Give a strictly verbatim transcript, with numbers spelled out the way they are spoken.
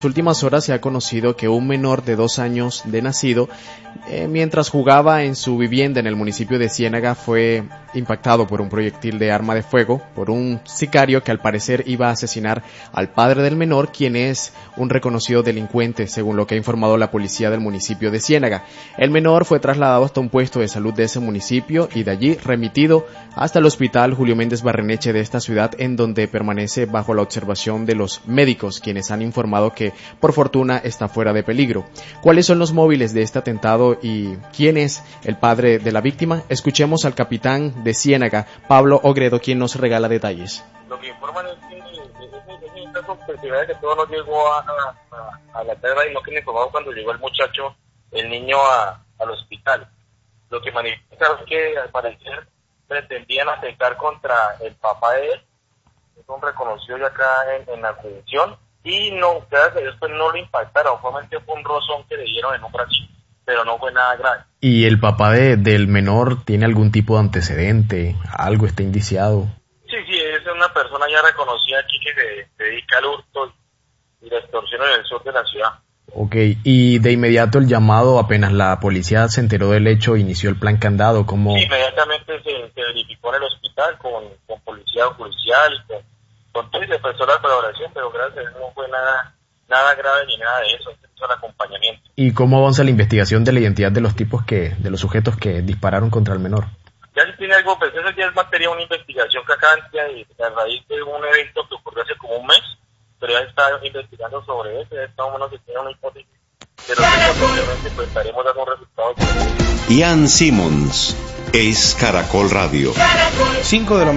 últimas horas se ha conocido que un menor de dos años de nacido, eh, mientras jugaba en su vivienda en el municipio de Ciénaga, fue impactado por un proyectil de arma de fuego por un sicario que al parecer iba a asesinar al padre del menor, quien es un reconocido delincuente, según lo que ha informado la policía del municipio de Ciénaga. El menor fue trasladado hasta un puesto de salud de ese municipio y de allí remitido hasta el hospital Julio Méndez Barreneche de esta ciudad, en donde permanece bajo la observación de los médicos, quienes han informado que por fortuna está fuera de peligro. ¿Cuáles son los móviles de este atentado y quién es el padre de la víctima? Escuchemos al capitán de Ciénaga, Pablo Ogredo, quien nos regala detalles. Lo que informan es que esa sospechosidad que todo no llegó a, a, a la tierra y no que me informaron cuando llegó el muchacho, el niño a, al hospital. Lo que manifiesta es que al parecer pretendían atentar contra el papá de él, es un reconocido ya acá en, en la jurisdicción. Y no, gracias a Dios, pues no lo impactaron, solamente fue un rozón que le dieron en un bracito, pero no fue nada grave. ¿Y el papá de, del menor tiene algún tipo de antecedente? ¿Algo está indiciado? Sí, sí, es una persona ya reconocida aquí que se, se dedica al hurto y la extorsión en el sur de la ciudad. Ok, y de inmediato el llamado, apenas la policía se enteró del hecho, inició el plan candado, ¿cómo? Sí, inmediatamente se, se verificó en el hospital con, con policía judicial, con con todo y se prestó la colaboración, pero gracias a Dios no fue nada, nada grave ni nada de eso, se hizo el acompañamiento. ¿Y cómo avanza la investigación de la identidad de los tipos que, de los sujetos que dispararon contra el menor? Ya si tiene algo, pues eso ya es materia de una investigación que acá y a raíz de un evento que ocurrió hace como un mes, pero ya está investigando sobre eso, ya está o menos que tiene una hipótesis, pero obviamente pues estaremos dando un resultado. Ian Simmons es Caracol Radio. cinco de la